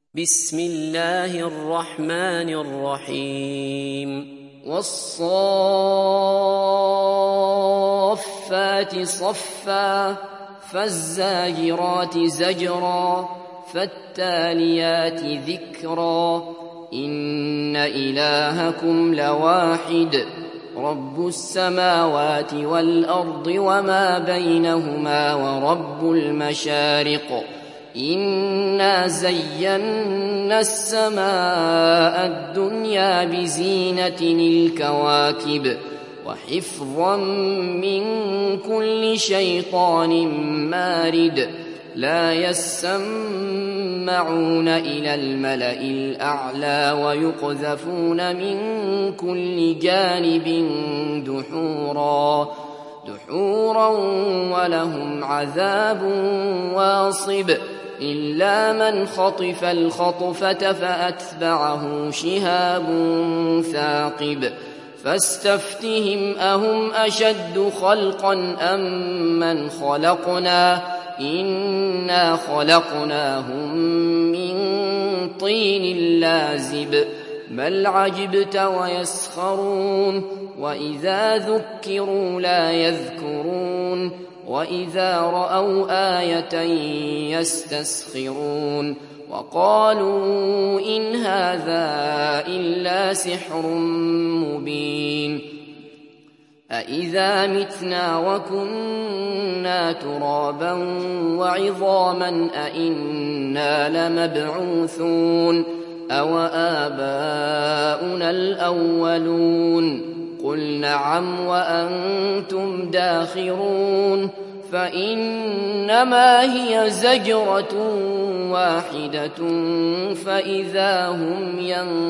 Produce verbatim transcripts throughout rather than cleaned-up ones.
بسم الله الرحمن الرحيم والصافات صفا فالزاجرات زجرا فالتاليات ذكرا إن إلهكم لواحد رب السماوات والأرض وما بينهما ورب المشارق إنا زينا السماء الدنيا بزينة الكواكب وحفظا من كل شيطان مارد لا يسمعون إلى الملأ الأعلى ويقذفون من كل جانب دحورا دحورا ولهم عذاب واصب إلا من خطف الخطفة فأتبعه شهاب ثاقب فاستفتهم أهم أشد خلقا أم من خلقنا إنا خلقناهم من طين لازب بل عجبت ويسخرون وإذا ذكروا لا يذكرون وإذا رأوا آية يستسخرون وقالوا إن هذا إلا سحر مبين أإذا متنا وكنا ترابا وعظاما أإنا لمبعوثون أو آباؤنا الأولون قل نعم وأنتم داخرون فإنما هي زجرة واحدة فإذا هم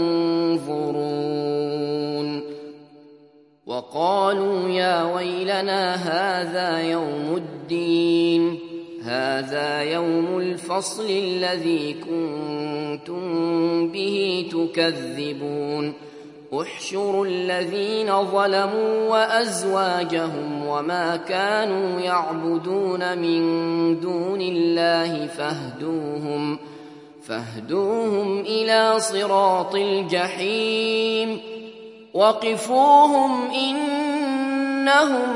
ينظرون وقالوا يا ويلنا هذا يوم الدين هذا يوم الفصل الذي كنتم به تكذبون احشروا الذين ظلموا وأزواجهم وما كانوا يعبدون من دون الله فاهدوهم فاهدوهم إلى صراط الجحيم وقفوهم إنهم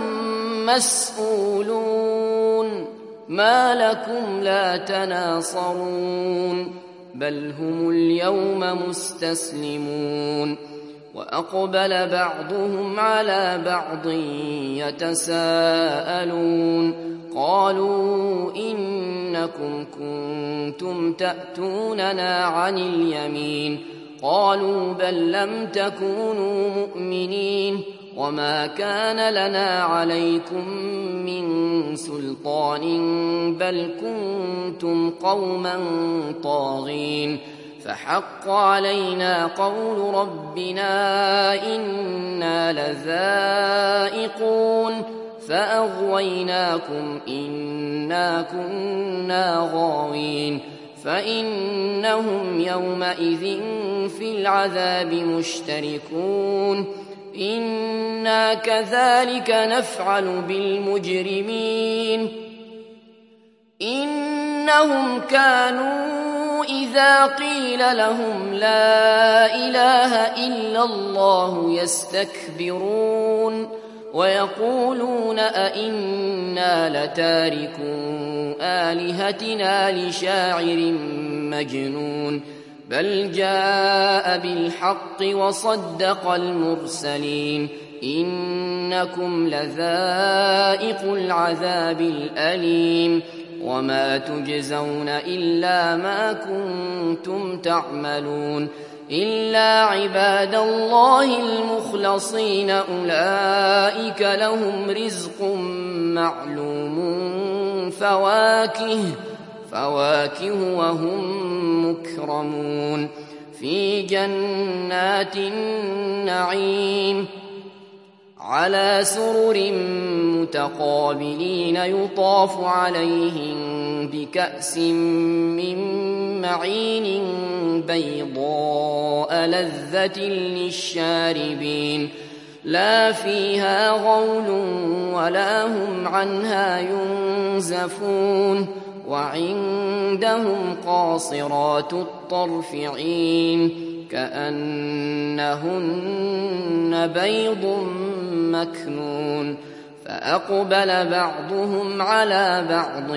مسؤولون ما لكم لا تناصرون بل هم اليوم مستسلمون وأقبل بعضهم على بعض يتساءلون قالوا إنكم كنتم تأتوننا عن اليمين قالوا بل لم تكونوا مؤمنين وما كان لنا عليكم من سلطان بل كنتم قوما طاغين فحق علينا قول ربنا إنا لذائقون فأغويناكم إنا كنا غاوين فإنهم يومئذ في العذاب مشتركون إنا كذلك نفعل بالمجرمين إنهم كانوا إذا قيل لهم لا إله إلا الله يستكبرون ويقولون أئنا لتاركو آلهتنا لشاعر مجنون بل جاء بالحق وصدق المرسلين إنكم لذائق العذاب الأليم وما تجزون إلا ما كنتم تعملون إلا عباد الله المخلصين أولئك لهم رزق معلوم فواكه فواكه وهم مكرمون في جنات النعيم على سرر متقابلين يطاف عليهم بكأس من معين بيضاء لذة للشاربين لا فيها غول ولا هم عنها ينزفون وعندهم قاصرات الطرف عين كأنهن بيض مكنون فأقبل بعضهم على بعض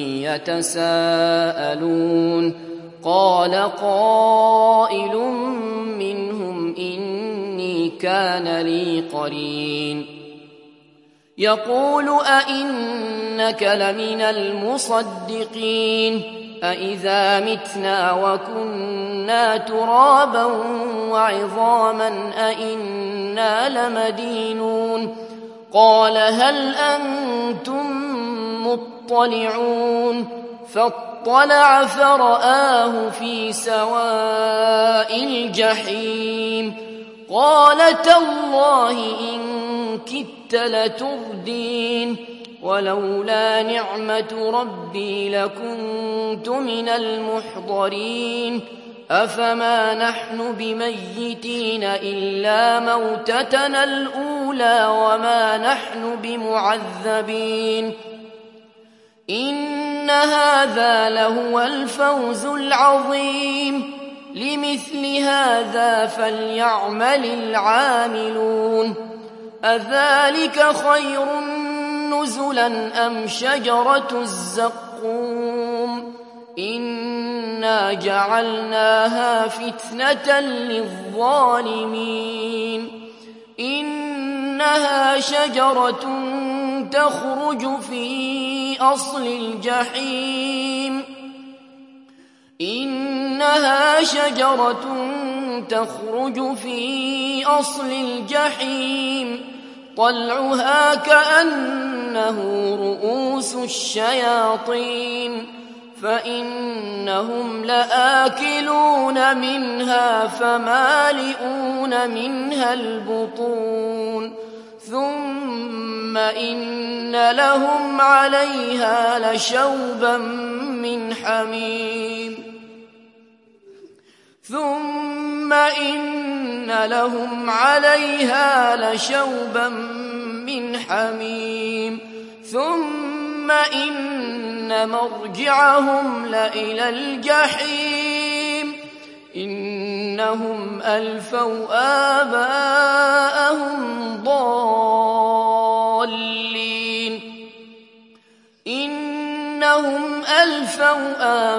يتساءلون قال قائل منهم إني كان لي قرين يقول أئنك لمن المصدقين أإذا متنا وكنا ترابا وعظاما أئنا لمدينون قال هل أنتم مطلعون فاطلع فرآه في سواء الجحيم قال تالله إن كدت لتردين ولولا نعمة ربي لكنت من المحضرين أفما نحن بميتين إلا موتتنا الأولى وما نحن بمعذبين إن هذا لهو الفوز العظيم لمثل هذا فليعمل العاملون أذلك خير نزلا أم شجرة الزقوم إنا جعلناها فتنة للظالمين إنها شجرة تخرج في أصل الجحيم إنها شجرة تخرج في أصل الجحيم طلعها كأنه رؤوس الشياطين فإنهم لآكلون منها فمالئون منها البطون ثم إن لهم عليها لشوبا من حميم ثم إن لهم عليها لشوبا من حميم ثم إن مرجعهم لإلى الجحيم إنهم ألفوا آباءهم ضالين إنهم ألفوا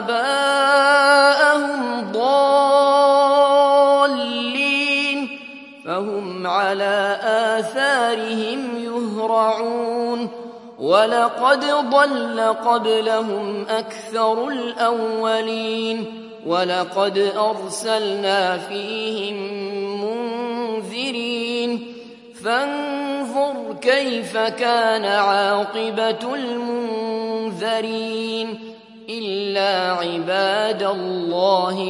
آباءهم ضالين فهم على آثارهم يهرعون ولقد ضل قبلهم أكثر الأولين ولقد أرسلنا فيهم منذرين فانظر كيف كان عاقبة المنذرين إلا عباد الله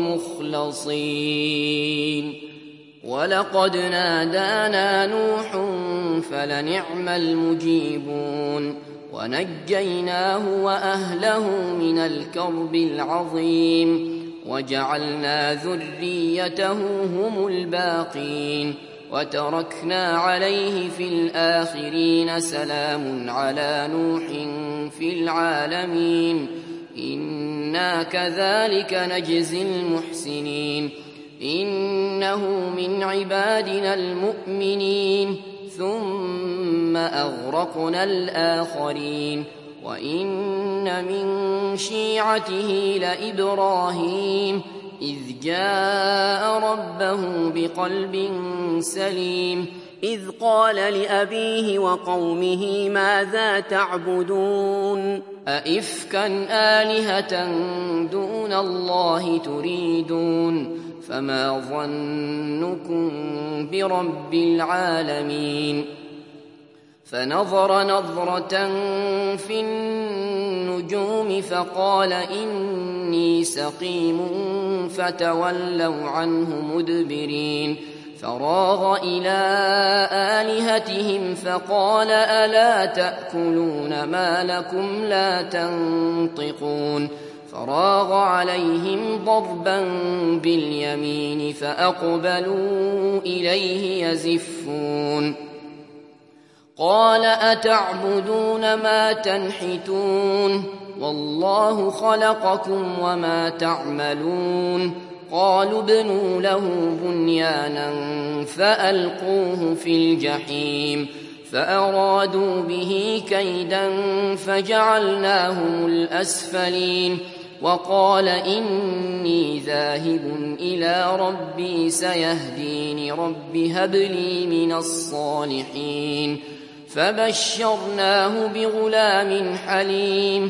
المخلصين ولقد نادانا نوح فلنعم المجيبون ونجيناه وأهله من الكرب العظيم وجعلنا ذريته هم الباقين وتركنا عليه في الآخرين سلام على نوح في العالمين إنا كذلك نجزي المحسنين إنه من عبادنا المؤمنين ثم أغرقنا الآخرين وإن من شيعته لإبراهيم إذ جاء ربه بقلب سليم إذ قال لأبيه وقومه ماذا تعبدون أئفكا آلهة دون الله تريدون فما ظنكم برب العالمين فنظر نظرة في النجوم فقال إني سقيم فتولوا عنه مدبرين فراغ إلى آلهتهم فقال ألا تأكلون ما لكم لا تنطقون فراغ عليهم ضربا باليمين فأقبلوا إليه يزفون قال أتعبدون ما تنحتون والله خلقكم وما تعملون قالوا ابنوا له بنيانا فألقوه في الجحيم فأرادوا به كيدا فجعلناهم الأسفلين وقال إني ذاهب إلى ربي سيهدين رب هب لي من الصالحين فبشرناه بغلام حليم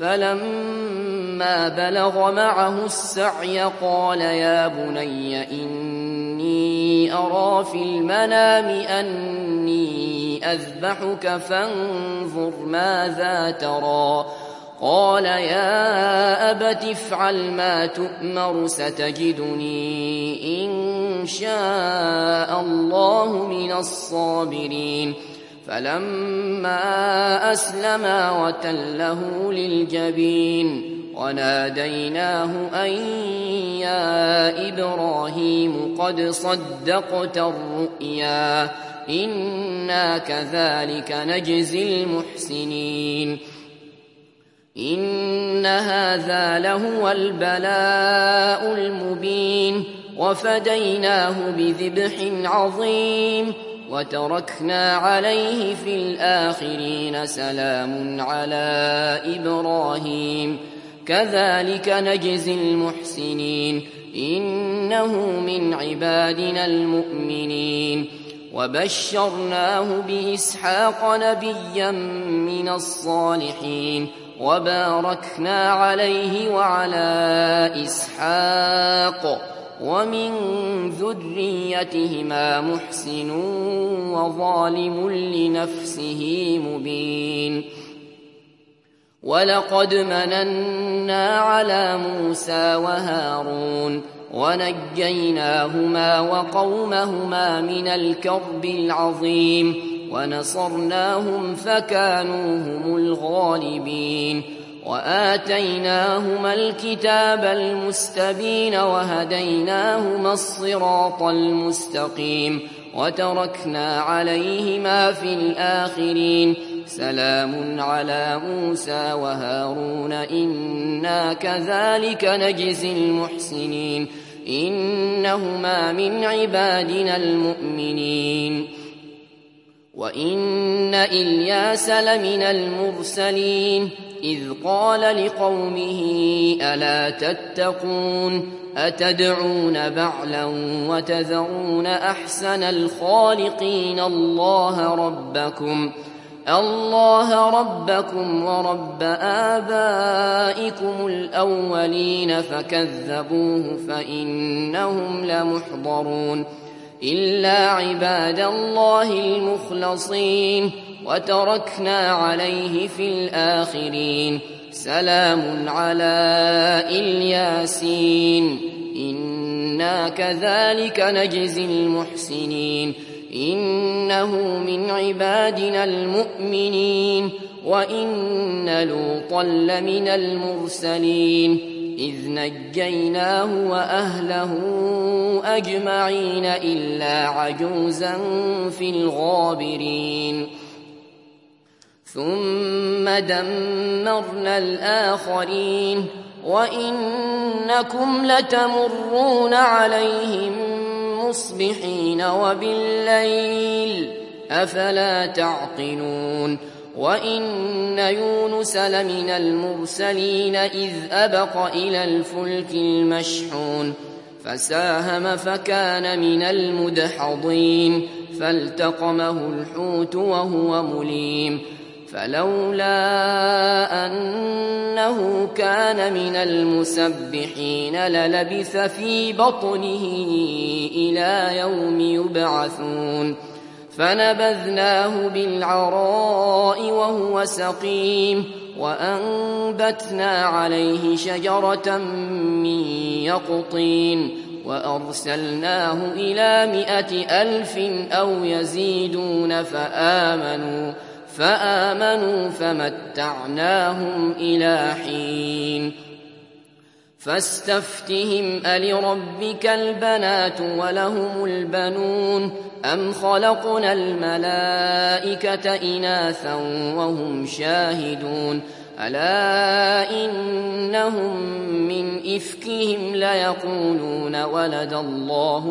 فلما بلغ معه السعي قال يا بني إني أرى في المنام أني أذبحك فانظر ماذا ترى قال يا أبت افعل ما تؤمر ستجدني إن شاء الله من الصابرين فلما أسلما وتله للجبين وناديناه أن يا إبراهيم قد صدقت الرؤيا إنا كذلك نجزي المحسنين إن هذا لهو البلاء المبين وفديناه بذبح عظيم وتركنا عليه في الآخرين سلام على إبراهيم كذلك نجزي المحسنين إنه من عبادنا المؤمنين وبشرناه بإسحاق نبيا من الصالحين وباركنا عليه وعلى إسحاق ومن ذريتهما محسن وظالم لنفسه مبين ولقد مننا على موسى وهارون ونجيناهما وقومهما من الكرب العظيم ونصرناهم فكانوا هم الغالبين وآتيناهما الكتاب المستبين وهديناهما الصراط المستقيم وتركنا عليهما في الآخرين سلام على موسى وهارون إنا كذلك نجزي المحسنين إنهما من عبادنا المؤمنين وإن إلياس لمن المرسلين إذ قال لقومه ألا تتقون أتدعون بعلا وتذرون أحسن الخالقين الله ربكم الله ربكم ورب آبائكم الأولين فكذبوه فإنهم لمحضرون إلا عباد الله المخلصين وتركنا عليه في الآخرين سلام على الياسين إنا كذلك نجزي المحسنين إنه من عبادنا المؤمنين وإن لوطا لمن المرسلين إذ نجيناه وأهله أجمعين إلا عجوزا في الغابرين ثم دمرنا الآخرين وإنكم لتمرون عليهم مصبحين وبالليل أفلا تعقلون وإن يونس لمن المرسلين إذ أبق إلى الفلك المشحون فساهم فكان من المدحضين فالتقمه الحوت وهو مليم فلولا أنه كان من المسبحين للبث في بطنه إلى يوم يبعثون فنبذناه بالعراء وهو سقيم وأنبتنا عليه شجرة من يقطين وأرسلناه إلى مائة ألف أو يزيدون فآمنوا فآمنوا فمتعناهم إلى حين فاستفتهم ألربك البنات ولهم البنون أم خلقنا الملائكة إناثا وهم شاهدون ألا إنهم من إفكهم ليقولون ولد الله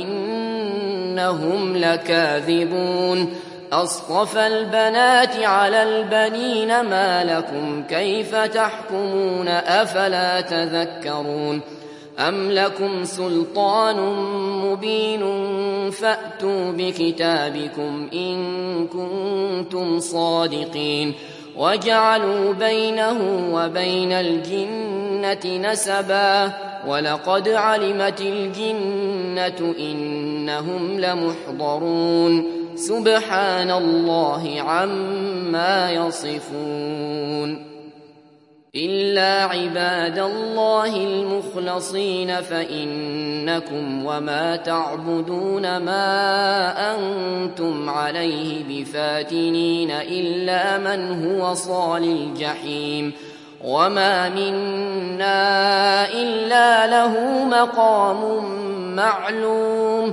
وإنهم لكاذبون أصطفى البنات على البنين ما لكم كيف تحكمون أفلا تذكرون أم لكم سلطان مبين فأتوا بكتابكم إن كنتم صادقين وجعلوا بينه وبين الجنة نسبا ولقد علمت الجنة إنهم لمحضرون سبحان الله عما يصفون إلا عباد الله المخلصين فإنكم وما تعبدون ما أنتم عليه بفاتنين إلا من هو صال الجحيم وما منا إلا له مقام معلوم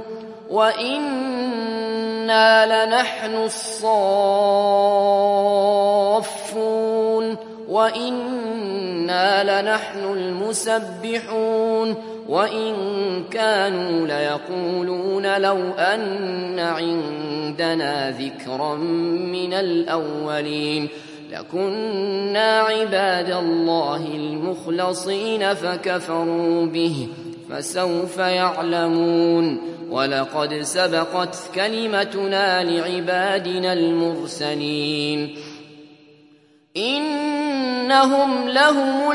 وإنا لنحن الصافون وإنا لنحن المسبحون وإن كانوا ليقولون لو أن عندنا ذكرا من الأولين لكنا عباد الله المخلصين فكفروا به فسوف يعلمون ولقد سبقت كلمتنا لعبادنا المرسلين إنهم لهم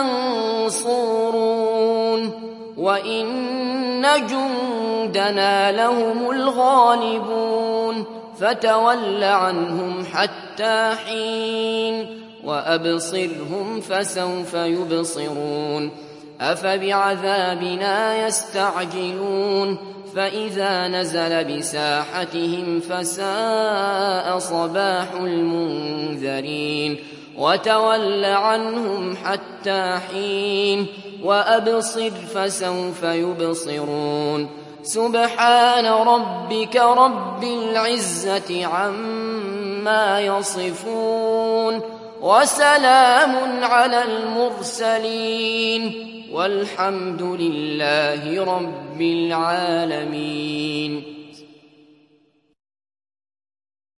المنصورون وإن جندنا لهم الغالبون فتول عنهم حتى حين وأبصرهم فسوف يبصرون أفبعذابنا يستعجلون فإذا نزل بساحتهم فساء صباح المنذرين وتول عنهم حتى حين وأبصر فسوف يبصرون سبحان ربك رب العزة عما يصفون وسلام على المرسلين والحمد لله رب العالمين.